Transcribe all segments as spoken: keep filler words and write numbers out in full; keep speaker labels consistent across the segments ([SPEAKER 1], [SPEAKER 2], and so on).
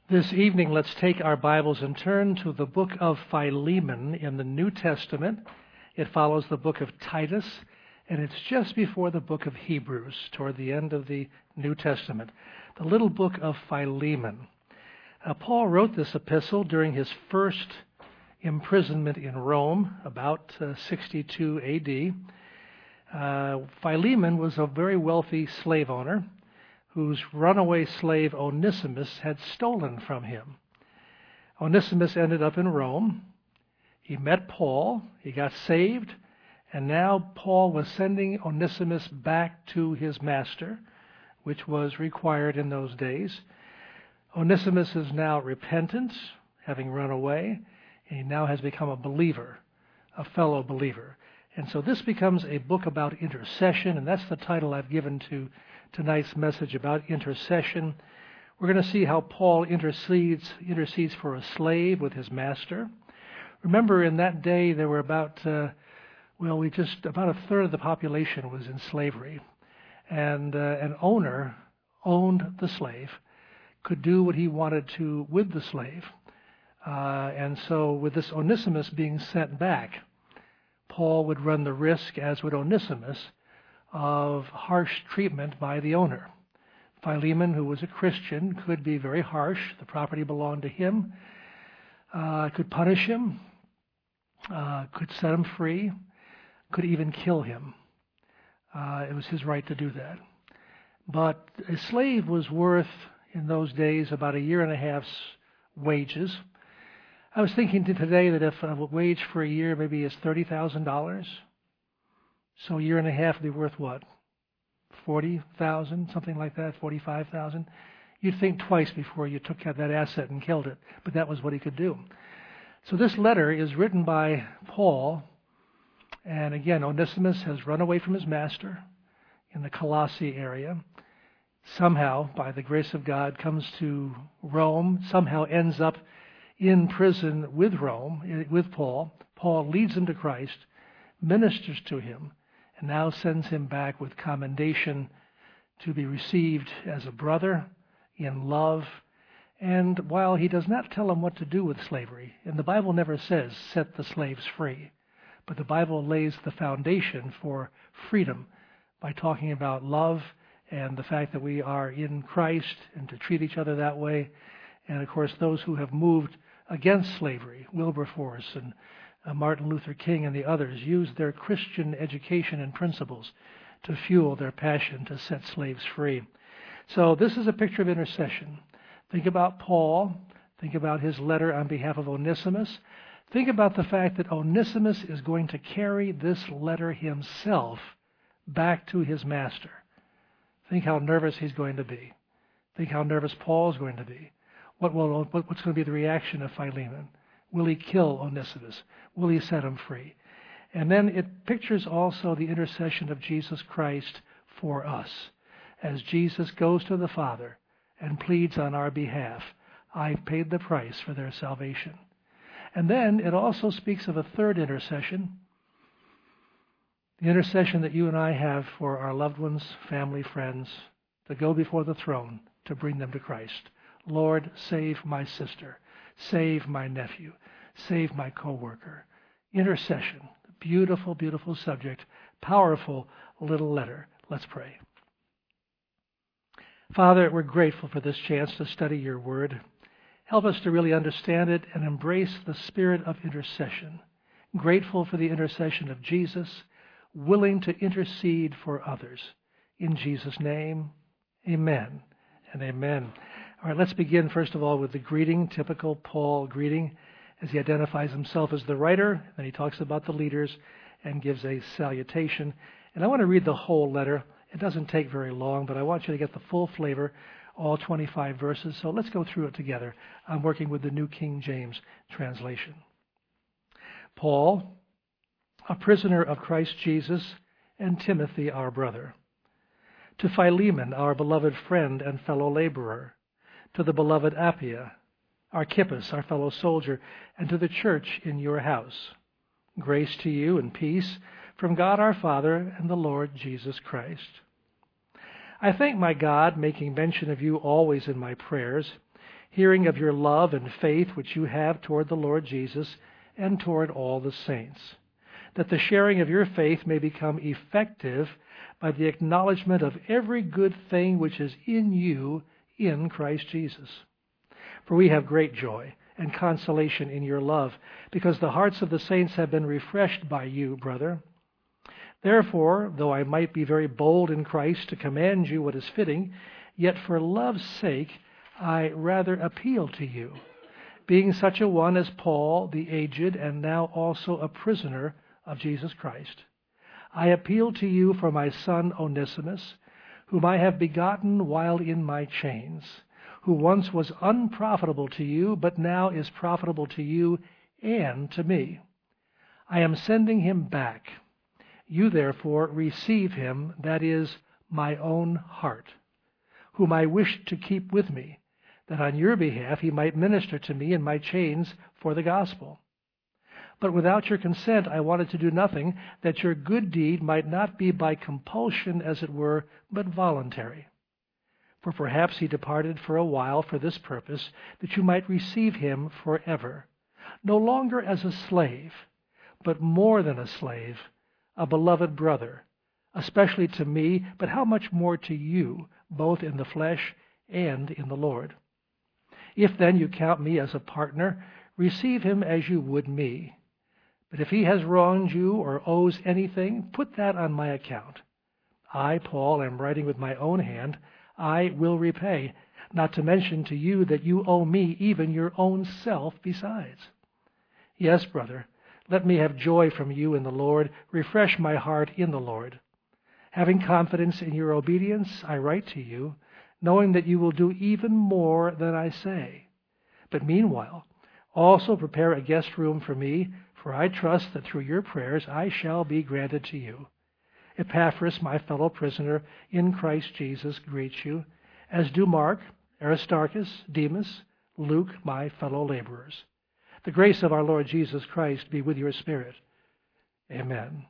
[SPEAKER 1] This evening, let's take our Bibles and turn to the book of Philemon in the New Testament. It follows the book of Titus, and it's just before the book of Hebrews, toward the end of the New Testament. The little book of Philemon. Uh, Paul wrote this epistle during his first imprisonment in Rome, about uh, sixty-two A D. Uh, Philemon was a very wealthy slave owner whose runaway slave Onesimus had stolen from him. Onesimus ended up in Rome. He met Paul. He got saved. And now Paul was sending Onesimus back to his master, which was required in those days. Onesimus is now repentant, having run away, and he now has become a believer, a fellow believer. And so this becomes a book about intercession, and that's the title I've given to tonight's message about intercession. We're going to see how Paul intercedes intercedes for a slave with his master. Remember, in that day there were about uh, well, we just about a third of the population was in slavery, and uh, an owner owned the slave, could do what he wanted to with the slave, uh, and so with this Onesimus being sent back, Paul would run the risk, as would Onesimus, of harsh treatment by the owner. Philemon, who was a Christian, could be very harsh. The property belonged to him. Uh, could punish him. Uh, could set him free. Could even kill him. Uh, it was his right to do that. But a slave was worth, in those days, about a year and a half's wages. I was thinking today that if a wage for a year maybe is thirty thousand dollars, so a year and a half would be worth what? forty thousand dollars, something like that, forty-five thousand dollars. You'd think twice before you took that asset and killed it, but that was what he could do. So this letter is written by Paul, and again, Onesimus has run away from his master in the Colossae area. Somehow, by the grace of God, comes to Rome, somehow ends up in prison with Rome, with Paul. Paul leads him to Christ, ministers to him, and now sends him back with commendation to be received as a brother in love. And while he does not tell him what to do with slavery, and the Bible never says, set the slaves free, but the Bible lays the foundation for freedom by talking about love and the fact that we are in Christ and to treat each other that way. And of course, those who have moved against slavery, Wilberforce and Uh, Martin Luther King and the others, used their Christian education and principles to fuel their passion to set slaves free. So this is a picture of intercession. Think about Paul. Think about his letter on behalf of Onesimus. Think about the fact that Onesimus is going to carry this letter himself back to his master. Think how nervous he's going to be. Think how nervous Paul's going to be. What will, what's going to be the reaction of Philemon? Will he kill Onesimus? Will he set him free? And then it pictures also the intercession of Jesus Christ for us. As Jesus goes to the Father and pleads on our behalf, I've paid the price for their salvation. And then it also speaks of a third intercession, the intercession that you and I have for our loved ones, family, friends, to go before the throne to bring them to Christ. Lord, save my sister. Save my nephew. Save my co-worker. Intercession. Beautiful, beautiful subject. Powerful little letter. Let's pray. Father, we're grateful for this chance to study your word. Help us to really understand it and embrace the spirit of intercession. Grateful for the intercession of Jesus, willing to intercede for others. In Jesus' name, amen and amen. All right, let's begin, first of all, with the greeting, typical Paul greeting, as he identifies himself as the writer. Then he talks about the leaders and gives a salutation. And I want to read the whole letter. It doesn't take very long, but I want you to get the full flavor, all twenty-five verses. So let's go through it together. I'm working with the New King James translation. Paul, a prisoner of Christ Jesus, and Timothy, our brother. To Philemon, our beloved friend and fellow laborer. To the beloved Apphia, Archippus, our fellow soldier, and to the church in your house. Grace to you and peace from God our Father and the Lord Jesus Christ. I thank my God, making mention of you always in my prayers, hearing of your love and faith which you have toward the Lord Jesus and toward all the saints, that the sharing of your faith may become effective by the acknowledgement of every good thing which is in you in Christ Jesus. For we have great joy and consolation in your love, because the hearts of the saints have been refreshed by you, brother. Therefore, though I might be very bold in Christ to command you what is fitting, yet for love's sake I rather appeal to you, being such a one as Paul, the aged, and now also a prisoner of Jesus Christ. I appeal to you for my son Onesimus, whom I have begotten while in my chains, who once was unprofitable to you, but now is profitable to you and to me. I am sending him back. You therefore receive him, that is, my own heart, whom I wish to keep with me, that on your behalf he might minister to me in my chains for the gospel. But without your consent I wanted to do nothing, that your good deed might not be by compulsion, as it were, but voluntary. For perhaps he departed for a while for this purpose, that you might receive him forever, no longer as a slave, but more than a slave, a beloved brother, especially to me, but how much more to you, both in the flesh and in the Lord. If then you count me as a partner, receive him as you would me. But if he has wronged you or owes anything, put that on my account. I, Paul, am writing with my own hand. I will repay, not to mention to you that you owe me even your own self besides. Yes, brother, let me have joy from you in the Lord. Refresh my heart in the Lord. Having confidence in your obedience, I write to you, knowing that you will do even more than I say. But meanwhile, also prepare a guest room for me, for I trust that through your prayers I shall be granted to you. Epaphras, my fellow prisoner in Christ Jesus, greets you, as do Mark, Aristarchus, Demas, Luke, my fellow laborers. The grace of our Lord Jesus Christ be with your spirit. Amen.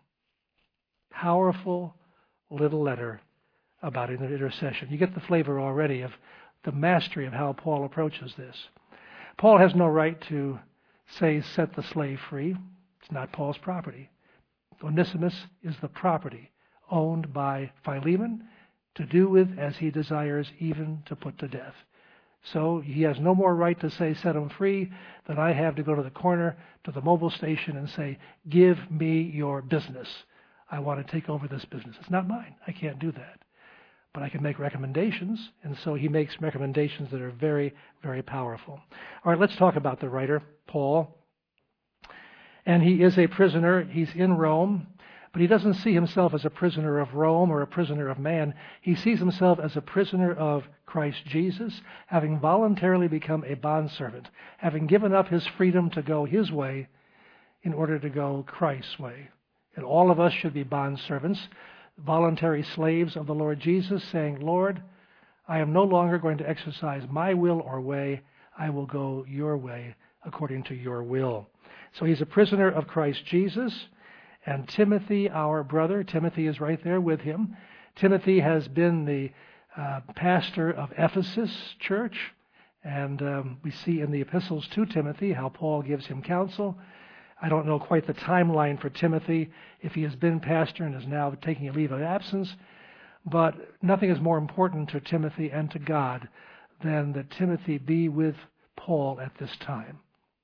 [SPEAKER 1] Powerful little letter about intercession. You get the flavor already of the mastery of how Paul approaches this. Paul has no right to say, set the slave free. It's not Paul's property. Onesimus is the property owned by Philemon to do with as he desires, even to put to death. So he has no more right to say, set him free, than I have to go to the corner, to the mobile station, and say, give me your business. I want to take over this business. It's not mine. I can't do that. But I can make recommendations, and so he makes recommendations that are very, very powerful. All right, let's talk about the writer, Paul. And he is a prisoner. He's in Rome, but he doesn't see himself as a prisoner of Rome or a prisoner of man. He sees himself as a prisoner of Christ Jesus, having voluntarily become a bondservant, having given up his freedom to go his way in order to go Christ's way. And all of us should be bondservants, voluntary slaves of the Lord Jesus, saying, Lord, I am no longer going to exercise my will or way. I will go your way according to your will. So he's a prisoner of Christ Jesus. And Timothy, our brother, Timothy is right there with him. Timothy has been the uh, pastor of Ephesus church. And um, we see in the epistles to Timothy how Paul gives him counsel. I don't know quite the timeline for Timothy, if he has been pastor and is now taking a leave of absence. But nothing is more important to Timothy and to God than that Timothy be with Paul at this time.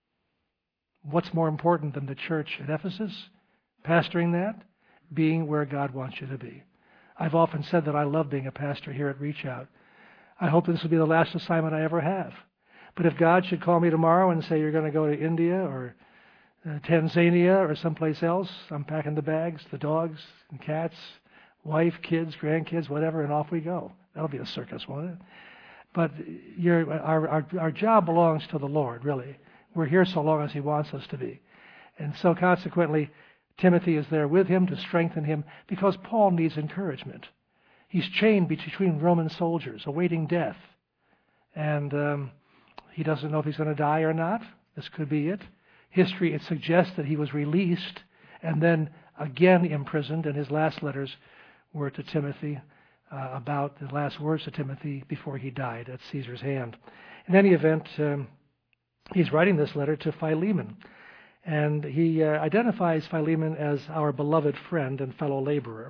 [SPEAKER 1] What's more important than the church at Ephesus? Pastoring that? Being where God wants you to be. I've often said that I love being a pastor here at Reach Out. I hope this will be the last assignment I ever have. But if God should call me tomorrow and say you're going to go to India or uh, Tanzania or someplace else, I'm packing the bags, the dogs and cats, wife, kids, grandkids, whatever, and off we go. That'll be a circus, won't it? But you're, our, our, our job belongs to the Lord, really. We're here so long as He wants us to be. And so consequently, Timothy is there with him to strengthen him because Paul needs encouragement. He's chained between Roman soldiers, awaiting death. And um, he doesn't know if he's going to die or not. This could be it. History, it suggests that he was released and then again imprisoned, and his last letters were to Timothy uh, about the last words to Timothy before he died at Caesar's hand. In any event, um, he's writing this letter to Philemon, and he uh, identifies Philemon as our beloved friend and fellow laborer.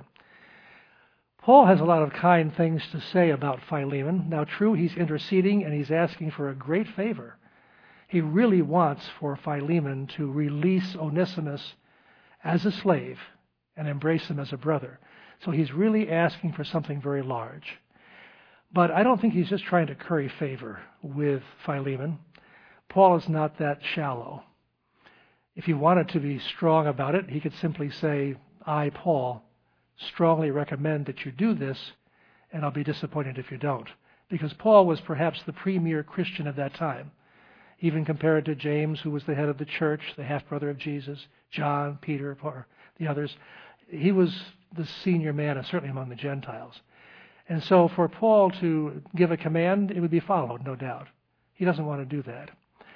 [SPEAKER 1] Paul has a lot of kind things to say about Philemon. Now, true, he's interceding and he's asking for a great favor. He really wants for Philemon to release Onesimus as a slave and embrace him as a brother. So he's really asking for something very large. But I don't think he's just trying to curry favor with Philemon. Paul is not that shallow. If he wanted to be strong about it, he could simply say, I, Paul, strongly recommend that you do this, and I'll be disappointed if you don't. Because Paul was perhaps the premier Christian of that time, even compared to James, who was the head of the church, the half-brother of Jesus, John, Peter, the others. He was the senior man, certainly among the Gentiles. And so for Paul to give a command, it would be followed, no doubt. He doesn't want to do that.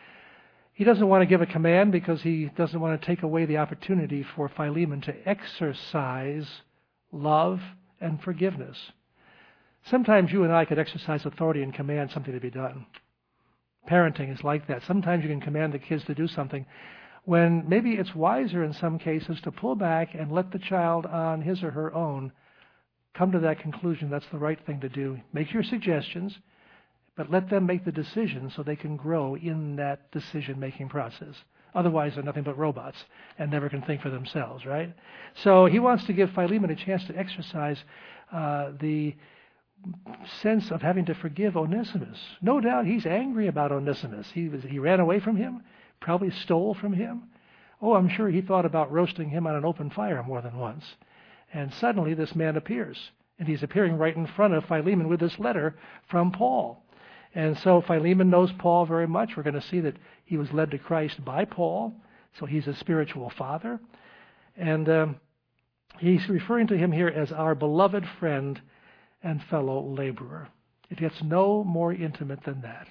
[SPEAKER 1] He doesn't want to give a command because he doesn't want to take away the opportunity for Philemon to exercise love and forgiveness. Sometimes you and I could exercise authority and command something to be done. Parenting is like that. Sometimes you can command the kids to do something when maybe it's wiser in some cases to pull back and let the child on his or her own come to that conclusion that's the right thing to do. Make your suggestions, but let them make the decision so they can grow in that decision-making process. Otherwise, they're nothing but robots and never can think for themselves, right? So he wants to give Philemon a chance to exercise uh, the sense of having to forgive Onesimus. No doubt he's angry about Onesimus. He was, he ran away from him, probably stole from him. Oh, I'm sure he thought about roasting him on an open fire more than once. And suddenly this man appears, and he's appearing right in front of Philemon with this letter from Paul. And so Philemon knows Paul very much. We're going to see that he was led to Christ by Paul, so he's a spiritual father. And um, he's referring to him here as our beloved friend and fellow laborer. It gets no more intimate than that.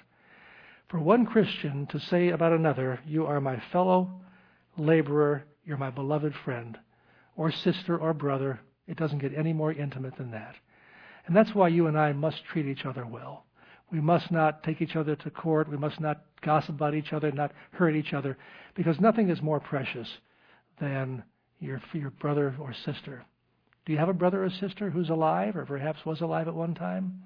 [SPEAKER 1] For one Christian to say about another, you are my fellow laborer, you're my beloved friend, or sister or brother, it doesn't get any more intimate than that. And that's why you and I must treat each other well. We must not take each other to court. We must not gossip about each other, not hurt each other, because nothing is more precious than your, your brother or sister. Do you have a brother or sister who's alive, or perhaps was alive at one time?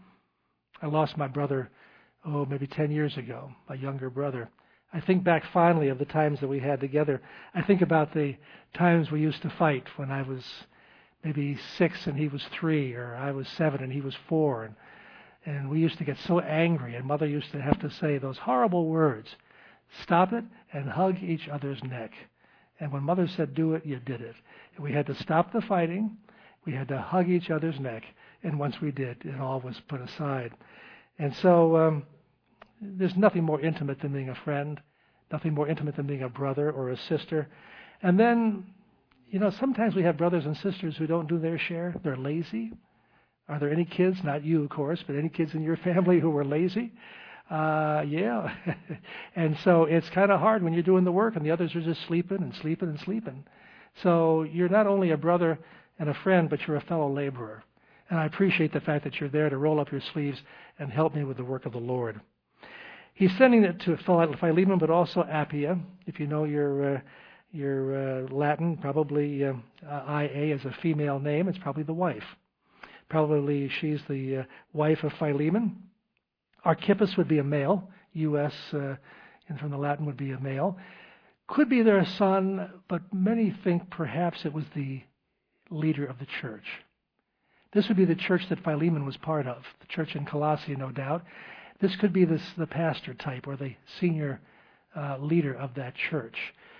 [SPEAKER 1] I lost my brother, oh, maybe ten years ago, my younger brother. I think back fondly of the times that we had together. I think about the times we used to fight when I was maybe six and he was three, or I was seven and he was four, and And we used to get so angry, and Mother used to have to say those horrible words, stop it and hug each other's neck. And when Mother said do it, you did it. And we had to stop the fighting. We had to hug each other's neck. And once we did, it all was put aside. And so um, there's nothing more intimate than being a friend, nothing more intimate than being a brother or a sister. And then, you know, sometimes we have brothers and sisters who don't do their share. They're lazy. Are there any kids, not you, of course, but any kids in your family who were lazy? Uh, yeah. And so it's kind of hard when you're doing the work and the others are just sleeping and sleeping and sleeping. So you're not only a brother and a friend, but you're a fellow laborer. And I appreciate the fact that you're there to roll up your sleeves and help me with the work of the Lord. He's sending it to Philemon, but also Appia. If you know your uh, your uh, Latin, probably uh, I A is a female name. It's probably the wife. Probably she's the uh, wife of Philemon. Archippus would be a male. U S, uh, and from the Latin, would be a male. Could be their son, but many think perhaps it was the leader of the church. This would be the church that Philemon was part of, the church in Colossae, no doubt. This could be this, the pastor type or the senior uh, leader of that church.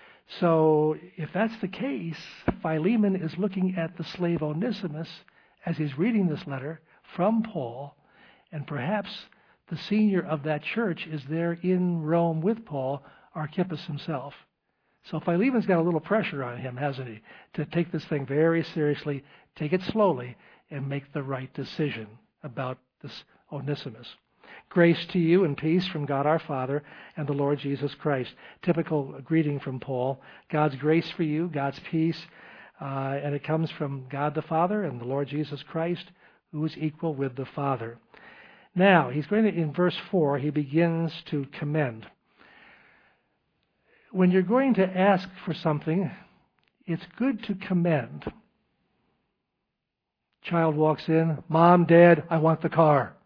[SPEAKER 1] So if that's the case, Philemon is looking at the slave Onesimus as he's reading this letter from Paul, and perhaps the senior of that church is there in Rome with Paul, Archippus himself. So Philemon's got a little pressure on him, hasn't he, to take this thing very seriously, take it slowly, and make the right decision about this Onesimus. Grace to you and peace from God our Father and the Lord Jesus Christ. Typical greeting from Paul. God's grace for you, God's peace, uh, and it comes from God the Father and the Lord Jesus Christ, who is equal with the Father. Now, he's going to, in verse four, he begins to commend. When you're going to ask for something, it's good to commend. Child walks in, Mom, Dad, I want the car.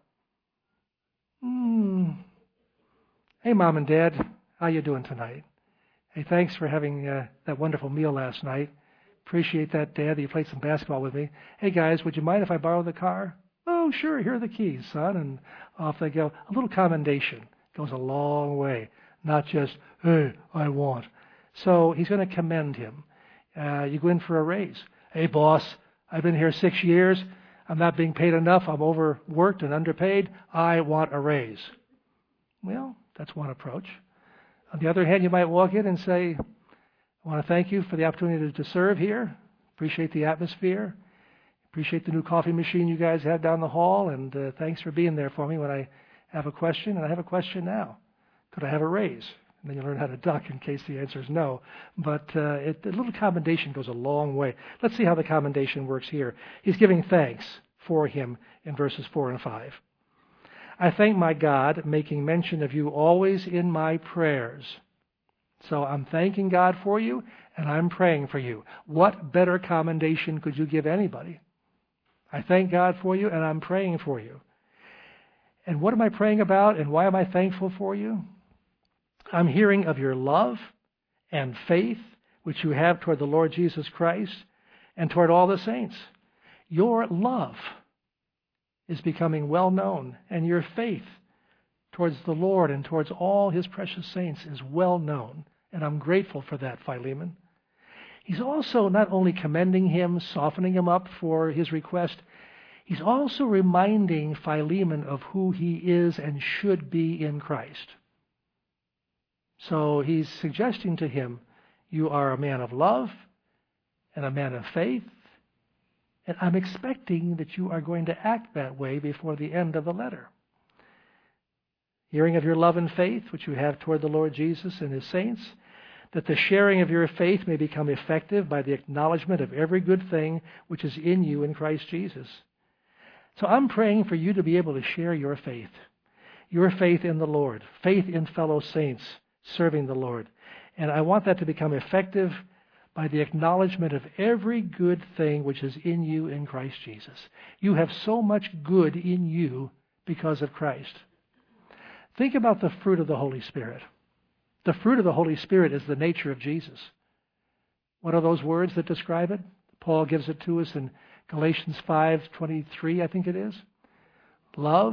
[SPEAKER 1] Hmm. Hey, Mom and Dad, how you doing tonight? Hey, thanks for having uh, that wonderful meal last night. Appreciate that, Dad, that you played some basketball with me. Hey, guys, would you mind if I borrow the car? Oh, sure, here are the keys, son. And off they go. A little commendation goes a long way, not just, hey, I want. So he's going to commend him. Uh, you go in for a raise. Hey, boss, I've been here six years. I'm not being paid enough. I'm overworked and underpaid. I want a raise. Well, that's one approach. On the other hand, you might walk in and say, I want to thank you for the opportunity to serve here. Appreciate the atmosphere. Appreciate the new coffee machine you guys had down the hall. And uh, thanks for being there for me when I have a question. And I have a question now. Could I have a raise? And then you learn how to duck in case the answer is no. But uh, it, a little commendation goes a long way. Let's see how the commendation works here. He's giving thanks for him in verses four and five. I thank my God, making mention of you always in my prayers. So I'm thanking God for you, and I'm praying for you. What better commendation could you give anybody? I thank God for you, and I'm praying for you. And what am I praying about, and why am I thankful for you? I'm hearing of your love and faith, which you have toward the Lord Jesus Christ and toward all the saints. Your love is becoming well known, and your faith towards the Lord and towards all his precious saints is well known. And I'm grateful for that, Philemon. He's also not only commending him, softening him up for his request, he's also reminding Philemon of who he is and should be in Christ. So he's suggesting to him, you are a man of love and a man of faith, and I'm expecting that you are going to act that way before the end of the letter. Hearing of your love and faith, which you have toward the Lord Jesus and his saints, that the sharing of your faith may become effective by the acknowledgement of every good thing which is in you in Christ Jesus. So I'm praying for you to be able to share your faith, your faith in the Lord, faith in fellow saints, serving the Lord. And I want that to become effective by the acknowledgement of every good thing which is in you in Christ Jesus. You have so much good in you because of Christ. Think about the fruit of the Holy Spirit. The fruit of the Holy Spirit is the nature of Jesus. What are those words that describe it? Paul gives it to us in Galatians five twenty-three, I think it is. Love,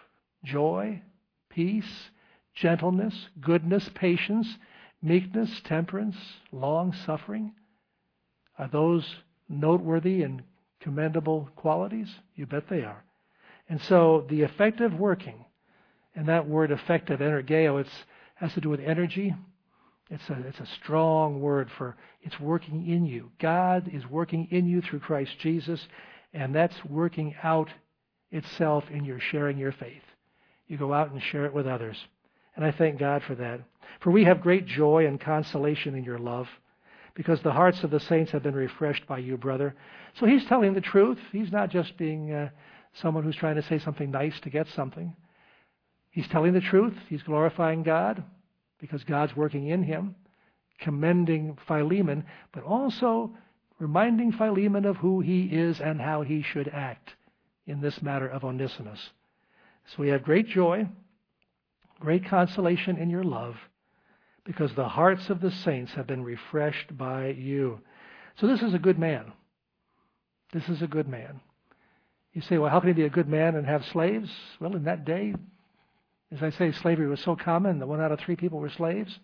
[SPEAKER 1] joy, peace, gentleness, goodness, patience, meekness, temperance, long-suffering. Are those noteworthy and commendable qualities? You bet they are. And so the effective working, and that word effective, energeo, it has to do with energy. It's a, it's a strong word for it's working in you. God is working in you through Christ Jesus, and that's working out itself in your sharing your faith. You go out and share it with others. And I thank God for that. For we have great joy and consolation in your love, because the hearts of the saints have been refreshed by you, brother. So he's telling the truth. He's not just being uh, someone who's trying to say something nice to get something. He's telling the truth. He's glorifying God because God's working in him, commending Philemon, but also reminding Philemon of who he is and how he should act in this matter of Onesimus. So we have great joy, great consolation in your love, because the hearts of the saints have been refreshed by you. So this is a good man. This is a good man. You say, well, how can he be a good man and have slaves? Well, in that day, as I say, slavery was so common that one out of three people were slaves.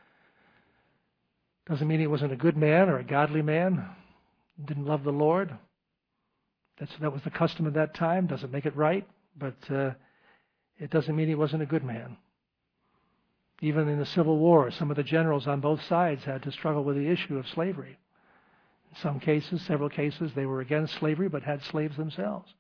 [SPEAKER 1] Doesn't mean he wasn't a good man or a godly man. Didn't love the Lord. That's, that was the custom at that time. Doesn't make it right, but uh, it doesn't mean he wasn't a good man. Even in the Civil War, some of the generals on both sides had to struggle with the issue of slavery. In some cases, several cases, they were against slavery but had slaves themselves.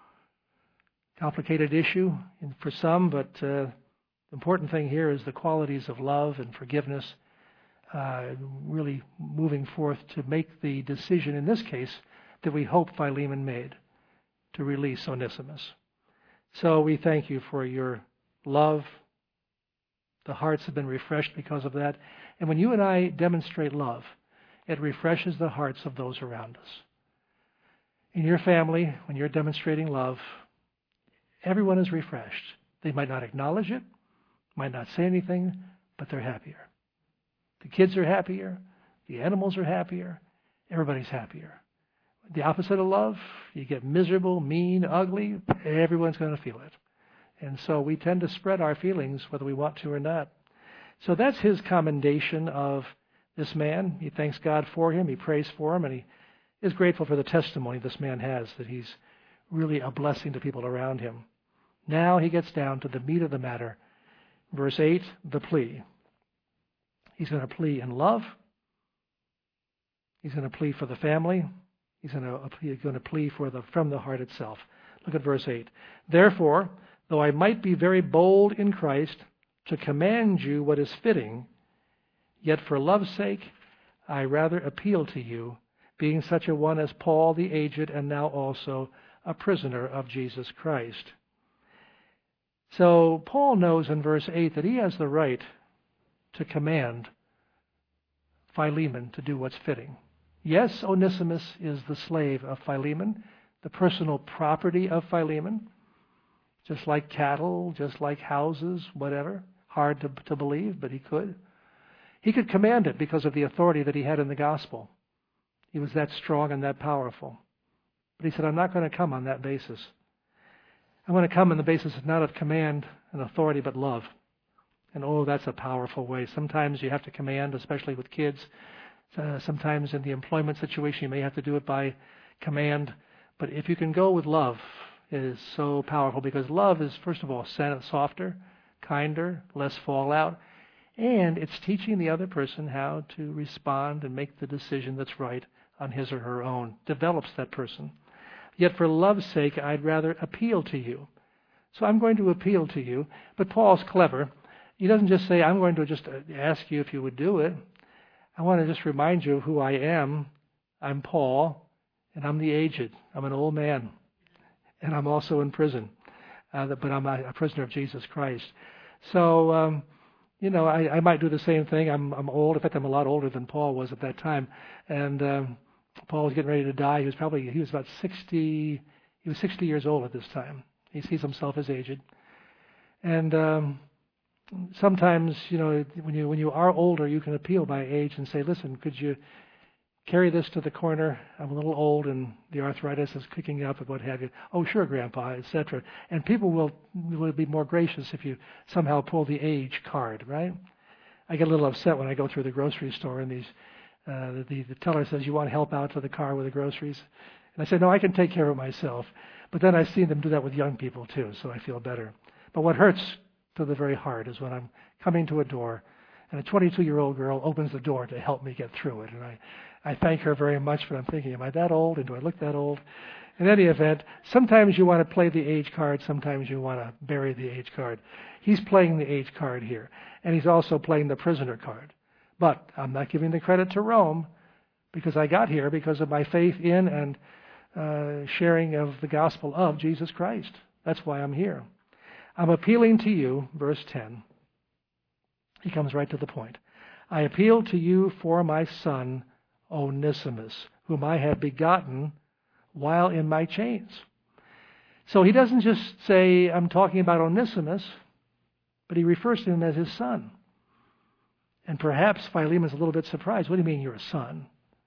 [SPEAKER 1] Complicated issue for some, but uh, the important thing here is the qualities of love and forgiveness uh, really moving forth to make the decision in this case that we hope Philemon made, to release Onesimus. So we thank you for your love. The hearts have been refreshed because of that. And when you and I demonstrate love, it refreshes the hearts of those around us. In your family, when you're demonstrating love, everyone is refreshed. They might not acknowledge it, might not say anything, but they're happier. The kids are happier. The animals are happier. Everybody's happier. The opposite of love, you get miserable, mean, ugly, everyone's going to feel it. And so we tend to spread our feelings whether we want to or not. So that's his commendation of this man. He thanks God for him. He prays for him. And he is grateful for the testimony this man has, that he's really a blessing to people around him. Now he gets down to the meat of the matter. Verse eight, the plea. He's going to plea in love. He's going to plea for the family. He's going to, he's going to plea for the, from the heart itself. Look at verse eight. Therefore, though I might be very bold in Christ to command you what is fitting, yet for love's sake I rather appeal to you, being such a one as Paul the aged, and now also a prisoner of Jesus Christ. So Paul knows in verse eight that he has the right to command Philemon to do what's fitting. Yes, Onesimus is the slave of Philemon, the personal property of Philemon, just like cattle, just like houses, whatever. Hard to, to believe, but he could. He could command it because of the authority that he had in the gospel. He was that strong and that powerful. But he said, I'm not going to come on that basis. I'm going to come on the basis not of command and authority, but love. And oh, that's a powerful way. Sometimes you have to command, especially with kids. Uh, sometimes in the employment situation, you may have to do it by command. But if you can go with love, it is so powerful, because love is, first of all, softer, kinder, less fallout, and it's teaching the other person how to respond and make the decision that's right on his or her own. Develops that person. Yet for love's sake, I'd rather appeal to you. So I'm going to appeal to you. But Paul's clever. He doesn't just say, I'm going to just ask you if you would do it. I want to just remind you of who I am. I'm Paul, and I'm the aged. I'm an old man, and I'm also in prison. Uh, but I'm a, a prisoner of Jesus Christ. So, um, you know, I, I might do the same thing. I'm, I'm old. In fact, I'm a lot older than Paul was at that time. And um, Paul was getting ready to die. He was probably, he was about sixty, he was sixty years old at this time. He sees himself as aged. And um, sometimes, you know, when you when you are older, you can appeal by age and say, listen, could you carry this to the corner? I'm a little old and the arthritis is kicking up and what have you. Oh, sure, Grandpa, et cetera. And people will, will be more gracious if you somehow pull the age card, right? I get a little upset when I go through the grocery store and these uh, the, the teller says, you want help out to the car with the groceries? And I say, no, I can take care of it myself. But then I've seen them do that with young people too, so I feel better. But what hurts to the very heart is when I'm coming to a door and a twenty-two-year-old girl opens the door to help me get through it. And I, I thank her very much, but I'm thinking, am I that old, and do I look that old? In any event, sometimes you want to play the age card, sometimes you want to bury the age card. He's playing the age card here, and he's also playing the prisoner card. But I'm not giving the credit to Rome, because I got here because of my faith in and uh, sharing of the gospel of Jesus Christ. That's why I'm here. I'm appealing to you, verse ten. He comes right to the point. I appeal to you for my son, Onesimus, whom I have begotten while in my chains. So he doesn't just say, I'm talking about Onesimus, but he refers to him as his son. And perhaps Philemon's a little bit surprised. What do you mean you're a son?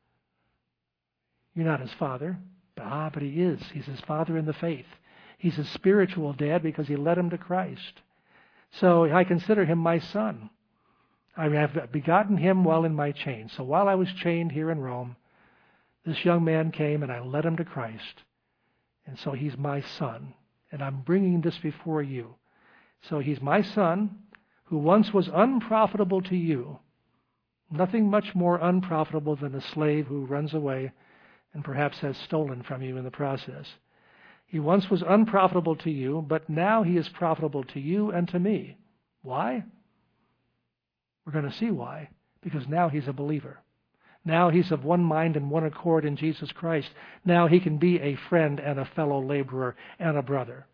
[SPEAKER 1] You're not his father. Ah, but he is. He's his father in the faith. He's his spiritual dad because he led him to Christ. So I consider him my son. I have begotten him while in my chains. So while I was chained here in Rome, this young man came and I led him to Christ. And so he's my son. And I'm bringing this before you. So he's my son, who once was unprofitable to you. Nothing much more unprofitable than a slave who runs away and perhaps has stolen from you in the process. He once was unprofitable to you, but now he is profitable to you and to me. Why? We're going to see why. Because now he's a believer. Now he's of one mind and one accord in Jesus Christ. Now he can be a friend and a fellow laborer and a brother.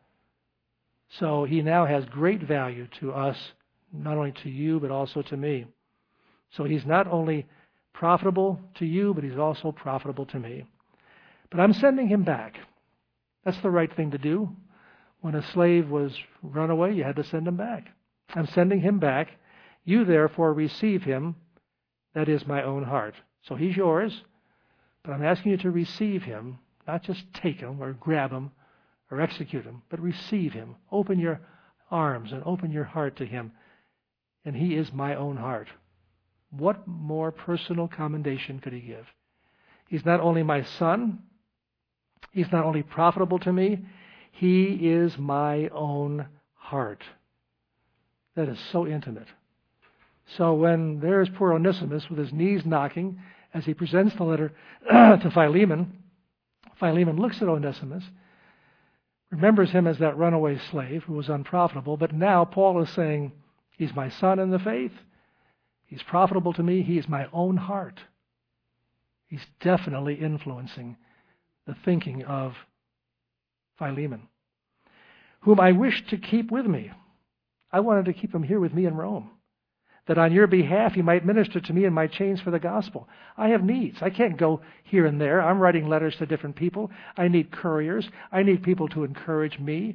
[SPEAKER 1] So he now has great value to us, not only to you, but also to me. So he's not only profitable to you, but he's also profitable to me. But I'm sending him back. That's the right thing to do. When a slave was run away, you had to send him back. I'm sending him back. You therefore receive him. That is my own heart. So he's yours, but I'm asking you to receive him, not just take him or grab him or execute him, but receive him. Open your arms and open your heart to him. And he is my own heart. What more personal commendation could he give? He's not only my son, he's not only profitable to me, he is my own heart. That is so intimate. So when there's poor Onesimus with his knees knocking as he presents the letter to Philemon, Philemon looks at Onesimus, remembers him as that runaway slave who was unprofitable, but now Paul is saying, he's my son in the faith, he's profitable to me, he is my own heart. He's definitely influencing the thinking of Philemon, whom I wish to keep with me. I wanted to keep him here with me in Rome, that on your behalf he might minister to me in my chains for the gospel. I have needs. I can't go here and there. I'm writing letters to different people. I need couriers. I need people to encourage me.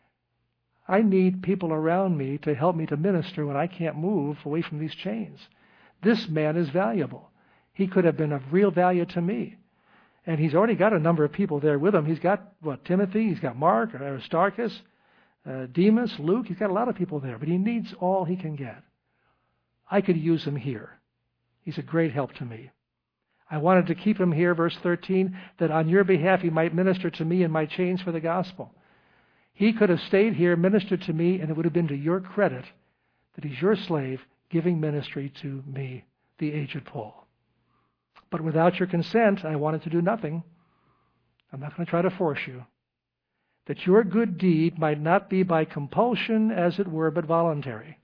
[SPEAKER 1] I need people around me to help me to minister when I can't move away from these chains. This man is valuable. He could have been of real value to me. And he's already got a number of people there with him. He's got, what, Timothy, he's got Mark, Aristarchus, uh, Demas, Luke. He's got a lot of people there, but he needs all he can get. I could use him here. He's a great help to me. I wanted to keep him here, verse thirteen, that on your behalf he might minister to me in my chains for the gospel. He could have stayed here, ministered to me, and it would have been to your credit that he's your slave giving ministry to me, the aged Paul. But without your consent, I wanted to do nothing. I'm not going to try to force you. That your good deed might not be by compulsion, as it were, but voluntary.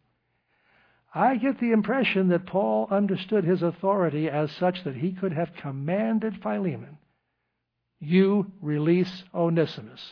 [SPEAKER 1] I get the impression that Paul understood his authority as such that he could have commanded Philemon, you release Onesimus.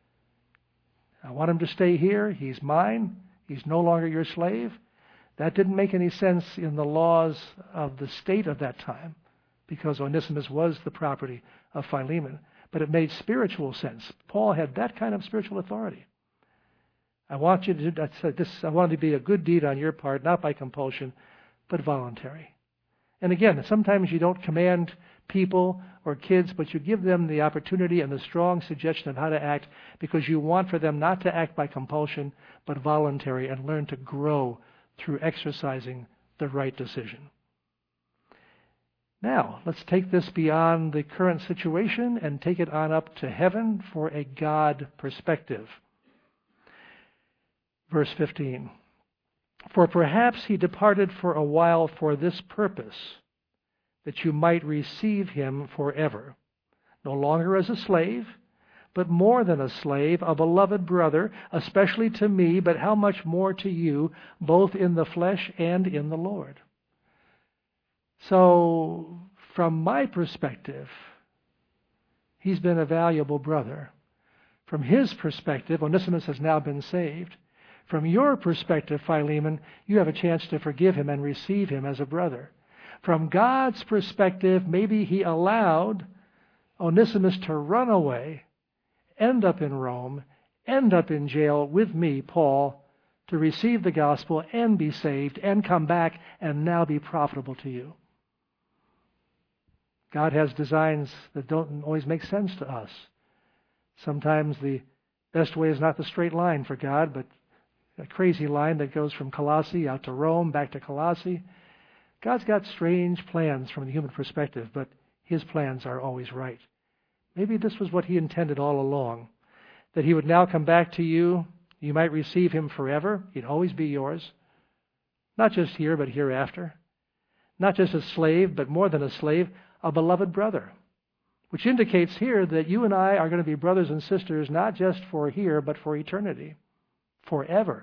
[SPEAKER 1] I want him to stay here. He's mine. He's no longer your slave. That didn't make any sense in the laws of the state of that time, because Onesimus was the property of Philemon. But it made spiritual sense. Paul had that kind of spiritual authority. I want you to do I said this. I want it to be a good deed on your part, not by compulsion, but voluntary. And again, sometimes you don't command people or kids, but you give them the opportunity and the strong suggestion of how to act because you want for them not to act by compulsion, but voluntary, and learn to grow through exercising the right decision. Now, let's take this beyond the current situation and take it on up to heaven for a God perspective. Verse fifteen. For perhaps he departed for a while for this purpose, that you might receive him forever, no longer as a slave, but more than a slave, a beloved brother, especially to me, but how much more to you, both in the flesh and in the Lord. So, from my perspective, he's been a valuable brother. From his perspective, Onesimus has now been saved. From your perspective, Philemon, you have a chance to forgive him and receive him as a brother. From God's perspective, maybe he allowed Onesimus to run away, end up in Rome, end up in jail with me, Paul, to receive the gospel and be saved and come back and now be profitable to you. God has designs that don't always make sense to us. Sometimes the best way is not the straight line for God, but a crazy line that goes from Colossae out to Rome, back to Colossae. God's got strange plans from the human perspective, but his plans are always right. Maybe this was what he intended all along, that he would now come back to you. You might receive him forever. He'd always be yours. Not just here, but hereafter. Not just a slave, but more than a slave, a beloved brother, which indicates here that you and I are going to be brothers and sisters not just for here, but for eternity, forever.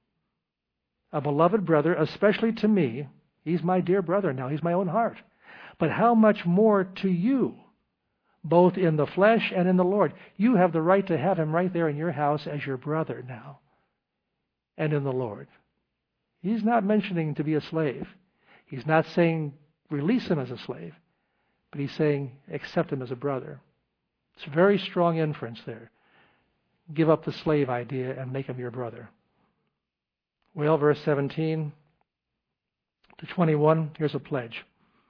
[SPEAKER 1] A beloved brother, especially to me. He's my dear brother now. He's my own heart. but how much more to you, both in the flesh and in the Lord. You have the right to have him right there in your house as your brother now, and in the Lord. He's not mentioning to be a slave. He's not saying release him as a slave, but he's saying accept him as a brother. It's a very strong inference there. Give up the slave idea and make him your brother. Well, verse seventeen to twenty-one, here's a pledge.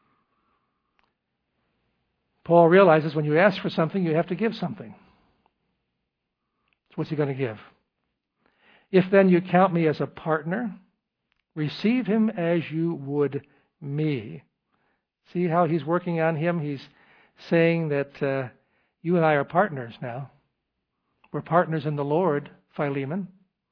[SPEAKER 1] Paul realizes when you ask for something, you have to give something. So what's he going to give? If then you count me as a partner, receive him as you would me. See how he's working on him? He's saying that uh, you and I are partners now. We're partners in the Lord, Philemon.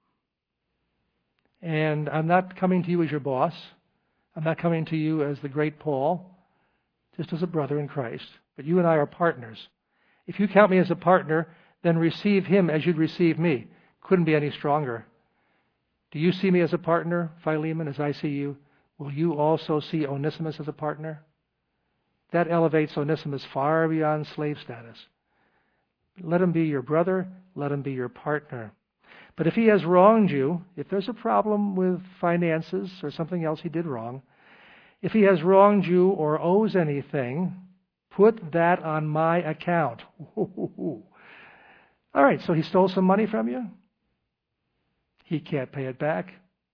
[SPEAKER 1] And I'm not coming to you as your boss. I'm not coming to you as the great Paul, just as a brother in Christ. But you and I are partners. If you count me as a partner, then receive him as you'd receive me. Couldn't be any stronger. Do you see me as a partner, Philemon, as I see you? Will you also see Onesimus as a partner? That elevates Onesimus far beyond slave status. Let him be your brother. Let him be your partner. But if he has wronged you, if there's a problem with finances or something else he did wrong, if he has wronged you or owes anything, put that on my account. All right, so he stole some money from you. He can't pay it back.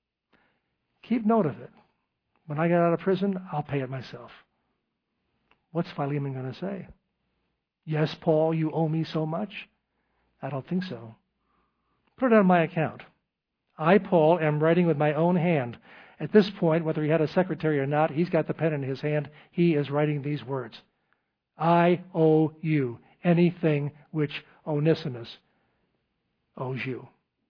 [SPEAKER 1] Keep note of it. When I get out of prison, I'll pay it myself. What's Philemon going to say? Yes, Paul, you owe me so much? I don't think so. Put it on my account. I, Paul, am writing with my own hand. At this point, whether he had a secretary or not, he's got the pen in his hand. He is writing these words. I owe you anything which Onesimus owes you.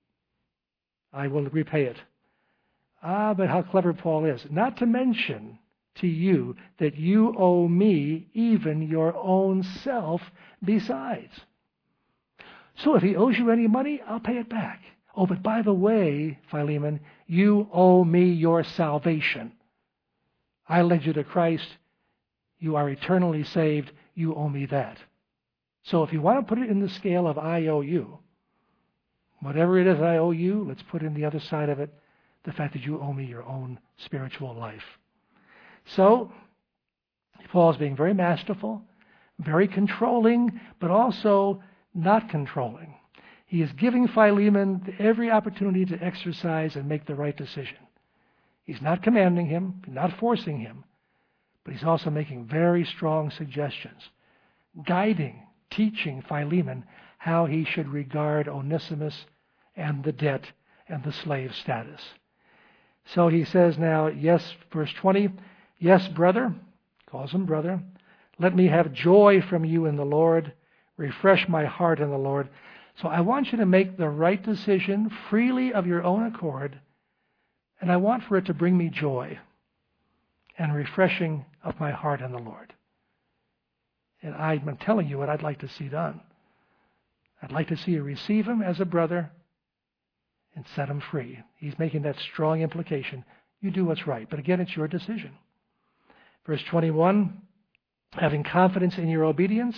[SPEAKER 1] I will repay it. Ah, but how clever Paul is. Not to mention to you that you owe me even your own self besides. So if he owes you any money, I'll pay it back. Oh, but by the way, Philemon, you owe me your salvation. I led you to Christ. You are eternally saved. You owe me that. So if you want to put it in the scale of I owe you, whatever it is I owe you, let's put in the other side of it, the fact that you owe me your own spiritual life. So, Paul's being very masterful, very controlling, but also not controlling. He is giving Philemon every opportunity to exercise and make the right decision. He's not commanding him, not forcing him, but he's also making very strong suggestions, guiding, teaching Philemon how he should regard Onesimus and the debt and the slave status. So he says now, yes, verse twenty, yes, brother, calls him brother, let me have joy from you in the Lord, refresh my heart in the Lord. So I want you to make the right decision freely of your own accord, and I want for it to bring me joy and refreshing of my heart in the Lord. And I'm telling you what I'd like to see done. I'd like to see you receive him as a brother and set him free. He's making that strong implication. You do what's right. But again, it's your decision. Verse twenty-one, having confidence in your obedience,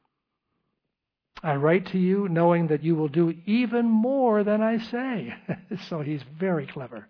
[SPEAKER 1] I write to you knowing that you will do even more than I say. So he's very clever.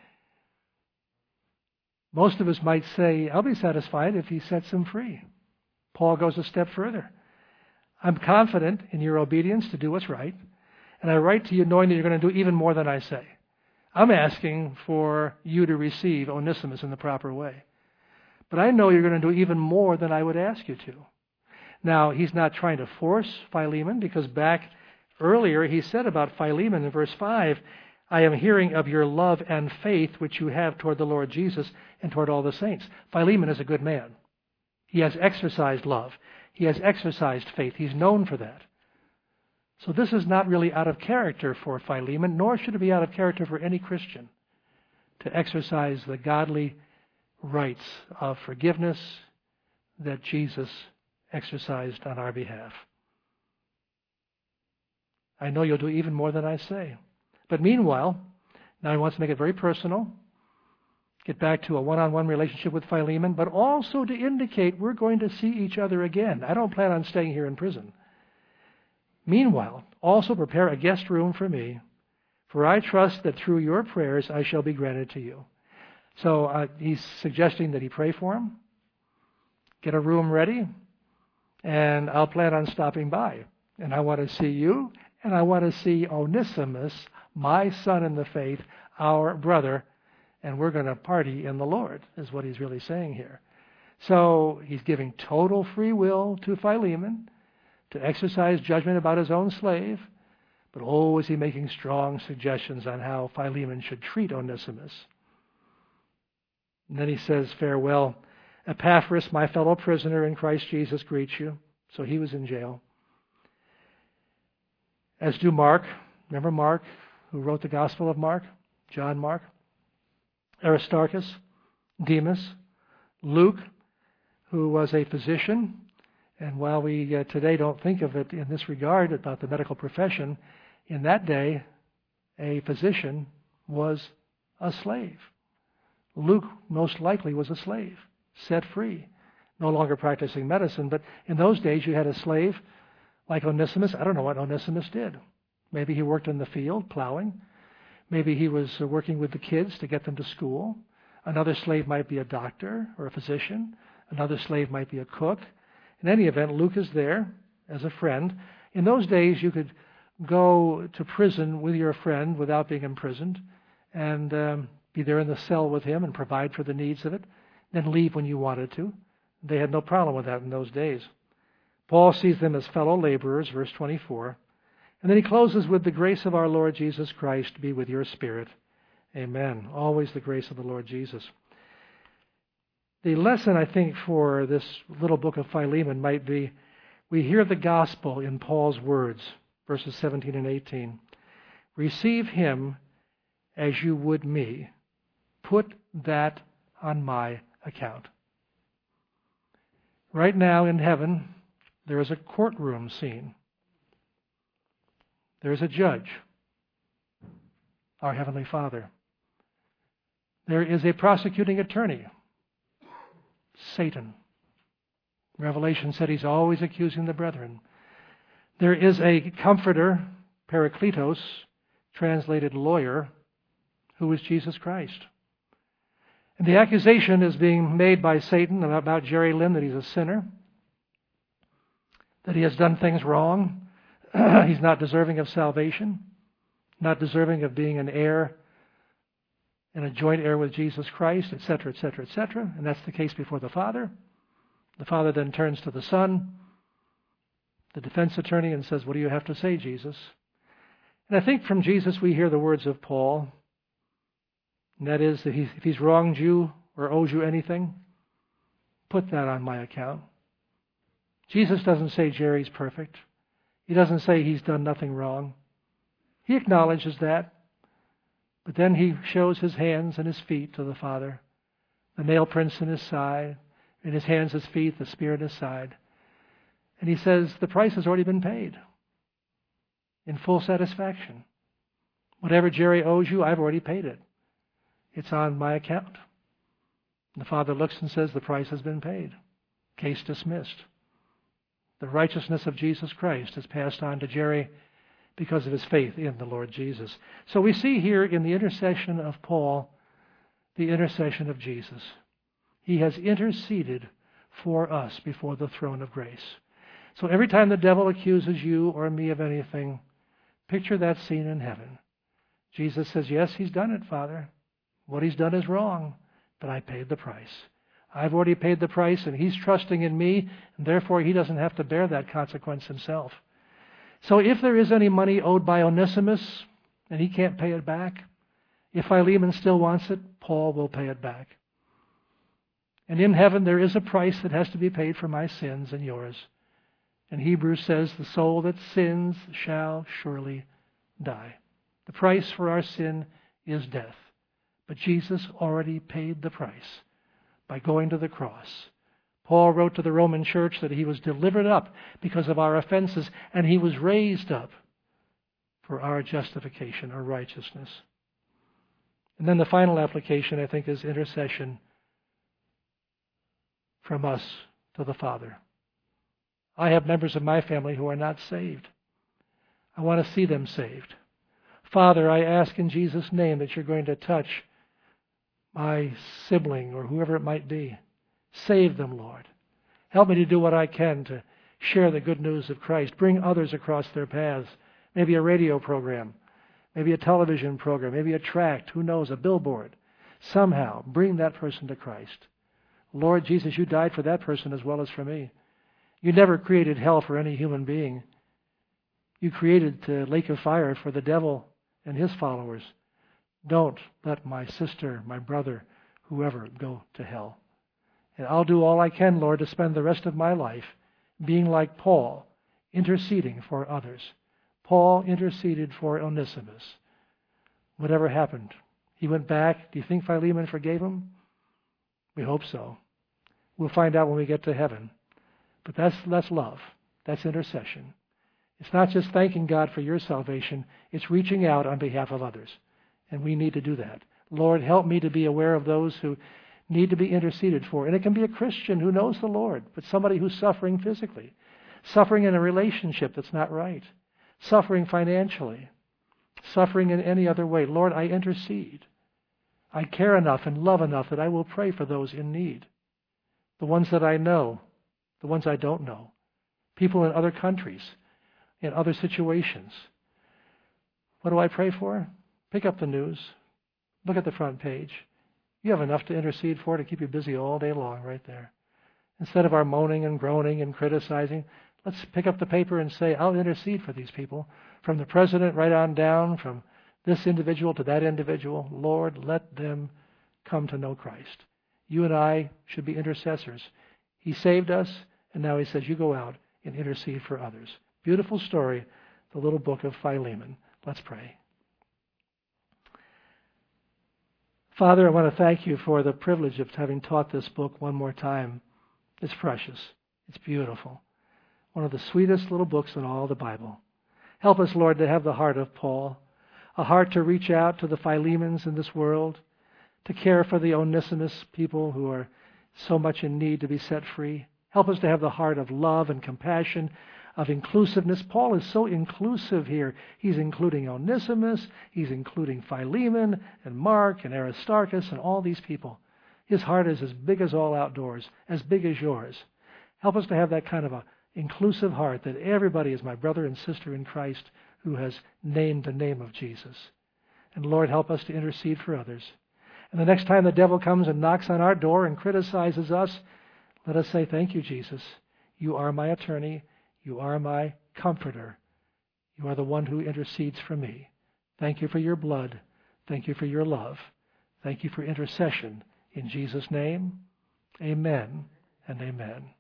[SPEAKER 1] Most of us might say, I'll be satisfied if he sets him free. Paul goes a step further. I'm confident in your obedience to do what's right, and I write to you knowing that you're going to do even more than I say. I'm asking for you to receive Onesimus in the proper way. But I know you're going to do even more than I would ask you to. Now, he's not trying to force Philemon, because back earlier he said about Philemon in verse five, I am hearing of your love and faith which you have toward the Lord Jesus and toward all the saints. Philemon is a good man. He has exercised love. He has exercised faith. He's known for that. So this is not really out of character for Philemon, nor should it be out of character for any Christian to exercise the godly rights of forgiveness that Jesus exercised on our behalf. I know you'll do even more than I say. But meanwhile, now he wants to make it very personal. get back to a one-on-one relationship with Philemon, but also to indicate we're going to see each other again. I don't plan on staying here in prison. Meanwhile, also prepare a guest room for me, for I trust that through your prayers I shall be granted to you. So uh, he's suggesting that he pray for him, get a room ready, and I'll plan on stopping by. And I want to see you, and I want to see Onesimus, my son in the faith, our brother, and we're going to party in the Lord, is what he's really saying here. So he's giving total free will to Philemon to exercise judgment about his own slave, but oh, is he making strong suggestions on how Philemon should treat Onesimus. And then he says, farewell. Epaphras, my fellow prisoner in Christ Jesus, greets you. So he was in jail. As do Mark. Remember Mark, who wrote the Gospel of Mark? John Mark. Aristarchus, Demas, Luke, who was a physician. And while we uh, today don't think of it in this regard about the medical profession, in that day, a physician was a slave. Luke most likely was a slave, set free, no longer practicing medicine. But in those days, you had a slave like Onesimus. I don't know what Onesimus did. Maybe he worked in the field, plowing. Maybe he was working with the kids to get them to school. Another slave might be a doctor or a physician. Another slave might be a cook. In any event, Luke is there as a friend. In those days, you could go to prison with your friend without being imprisoned and um, be there in the cell with him and provide for the needs of it, then leave when you wanted to. They had no problem with that in those days. Paul sees them as fellow laborers, verse twenty-four. And then he closes with the grace of our Lord Jesus Christ be with your spirit. Amen. Always the grace of the Lord Jesus. The lesson, I think, for this little book of Philemon might be, we hear the gospel in Paul's words, verses seventeen and eighteen. Receive him as you would me. Put that on my account. Right now in heaven, there is a courtroom scene. There is a judge, our Heavenly Father. There is a prosecuting attorney, Satan. Revelation said he's always accusing the brethren. There is a comforter, Parakletos, translated lawyer, who is Jesus Christ. And the accusation is being made by Satan about Jerry Lynn that he's a sinner, that he has done things wrong, he's not deserving of salvation, not deserving of being an heir and a joint heir with Jesus Christ, et cetera, et cetera, et cetera. And that's the case before the Father. The Father then turns to the Son, the defense attorney, and says, what do you have to say, Jesus? And I think from Jesus we hear the words of Paul, and that is that he, if he's wronged you or owes you anything, put that on my account. Jesus doesn't say Jerry's perfect. He doesn't say he's done nothing wrong. He acknowledges that. But then he shows his hands and his feet to the Father, the nail prints in his side, in his hands, his feet, the spear in his side. And he says, the price has already been paid in full satisfaction. Whatever Jerry owes you, I've already paid it. It's on my account. And the Father looks and says, the price has been paid. Case dismissed. The righteousness of Jesus Christ is passed on to Jerry because of his faith in the Lord Jesus. So we see here in the intercession of Paul, the intercession of Jesus. He has interceded for us before the throne of grace. So every time the devil accuses you or me of anything, picture that scene in heaven. Jesus says, yes, he's done it, Father. What he's done is wrong, but I paid the price. I've already paid the price, and he's trusting in me, and therefore he doesn't have to bear that consequence himself. So if there is any money owed by Onesimus, and he can't pay it back, if Philemon still wants it, Paul will pay it back. And in heaven there is a price that has to be paid for my sins and yours. And Hebrews says, the soul that sins shall surely die. The price for our sin is death. But Jesus already paid the price by going to the cross. Paul wrote to the Roman church that he was delivered up because of our offenses, and he was raised up for our justification or righteousness. And then the final application, I think, is intercession from us to the Father. I have members of my family who are not saved. I want to see them saved. Father, I ask in Jesus' name that you're going to touch my sibling or whoever it might be. Save them, Lord. Help me to do what I can to share the good news of Christ. Bring others across their paths. Maybe a radio program, maybe a television program, maybe a tract, who knows, a billboard. Somehow bring that person to Christ. Lord Jesus, you died for that person as well as for me. You never created hell for any human being. You created the lake of fire for the devil and his followers. Don't let my sister, my brother, whoever go to hell. And I'll do all I can, Lord, to spend the rest of my life being like Paul, interceding for others. Paul interceded for Onesimus. Whatever happened, he went back. Do you think Philemon forgave him? We hope so. We'll find out when we get to heaven. But that's, that's love. That's intercession. It's not just thanking God for your salvation. It's reaching out on behalf of others. And we need to do that. Lord, help me to be aware of those who need to be interceded for. And it can be a Christian who knows the Lord, but somebody who's suffering physically, suffering in a relationship that's not right, suffering financially, suffering in any other way. Lord, I intercede. I care enough and love enough that I will pray for those in need. The ones that I know, the ones I don't know. People in other countries, in other situations. What do I pray for? Pick up the news. Look at the front page. You have enough to intercede for to keep you busy all day long right there. Instead of our moaning and groaning and criticizing, let's pick up the paper and say, I'll intercede for these people. From the president right on down, from this individual to that individual. Lord, let them come to know Christ. You and I should be intercessors. He saved us, and now he says, you go out and intercede for others. Beautiful story, the little book of Philemon. Let's pray. Father, I want to thank you for the privilege of having taught this book one more time. It's precious. It's beautiful. One of the sweetest little books in all the Bible. Help us, Lord, to have the heart of Paul, a heart to reach out to the Philemons in this world, to care for the Onesimus people who are so much in need to be set free. Help us to have the heart of love and compassion, of inclusiveness. Paul is so inclusive here. He's including Onesimus, he's including Philemon and Mark and Aristarchus and all these people. His heart is as big as all outdoors, as big as yours. Help us to have that kind of a inclusive heart, that everybody is my brother and sister in Christ who has named the name of Jesus. And Lord, help us to intercede for others. And the next time the devil comes and knocks on our door and criticizes us, let us say, thank you, Jesus. You are my attorney. You are my comforter. You are the one who intercedes for me. Thank you for your blood. Thank you for your love. Thank you for intercession. In Jesus' name, amen and amen.